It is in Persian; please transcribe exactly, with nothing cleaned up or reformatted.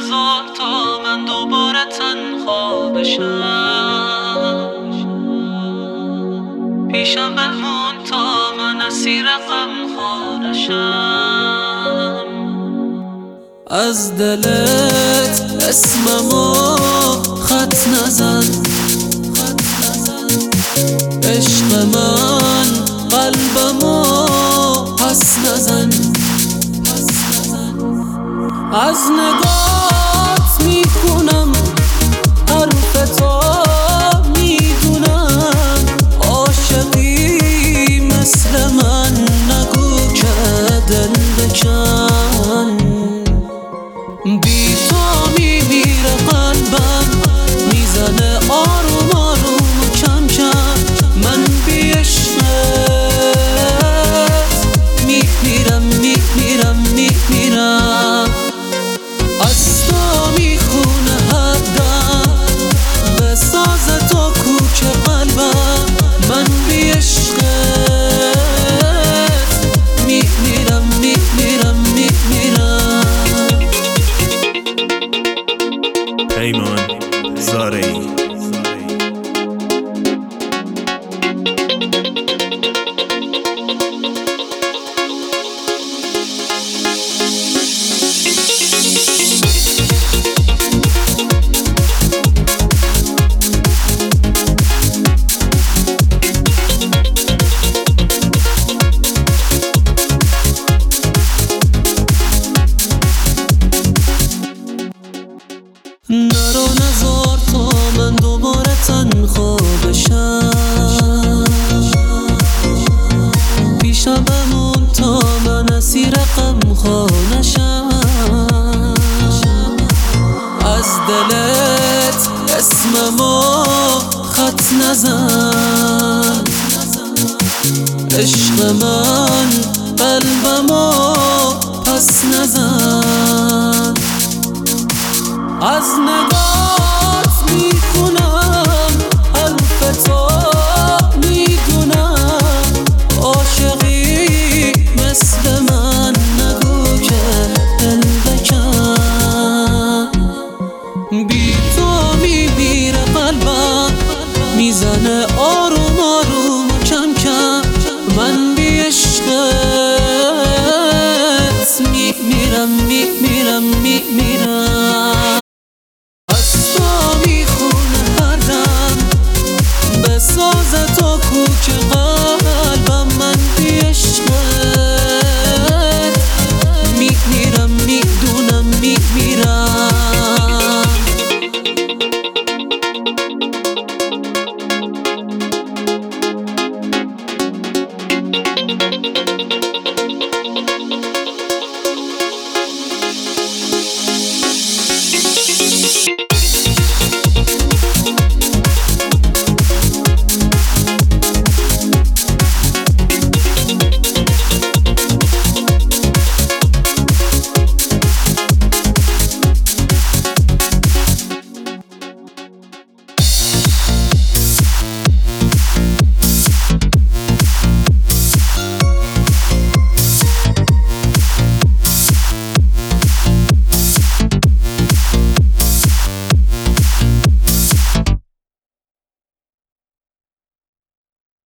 نذار تا من دوباره تنها بشم، پیشم بمون تا من اسیر غم‌ها نشم. از دلت اسممو خط نزن، عشق من قلبمو پس نزن. از نگات میخونم حرف تو، میدونم عاشقی مثل من نگو که دل بکن. بی تو میمیره قلبم، میزنه آروم آروم و کم کم. من بی عشقت میمیرم میمیرم میمیرم. از تو میخونه هر دم به ساز تو کوک قلبم. من بی عشقت میمیرم میمیرم میمیرم. پیمان زارعی. نرو نذار تا من دوباره تنها بشم، پیشم بمون تا من اسیر غم‌ها نشم. از دلت اسممو خط نزن، عشق من قلبمو پس نزن. از نگات میخونم حرف تو، میدونم عاشقی مثل من نگو که دل بکن. بی تو میمیره قلبم، میزنه آروم آروم و کم کم. من بی عشقت میمیرم میمیرم میمیرم. به ساز تو کوک قلبم. من بی عشقت میمیرم میدونم میمیرم.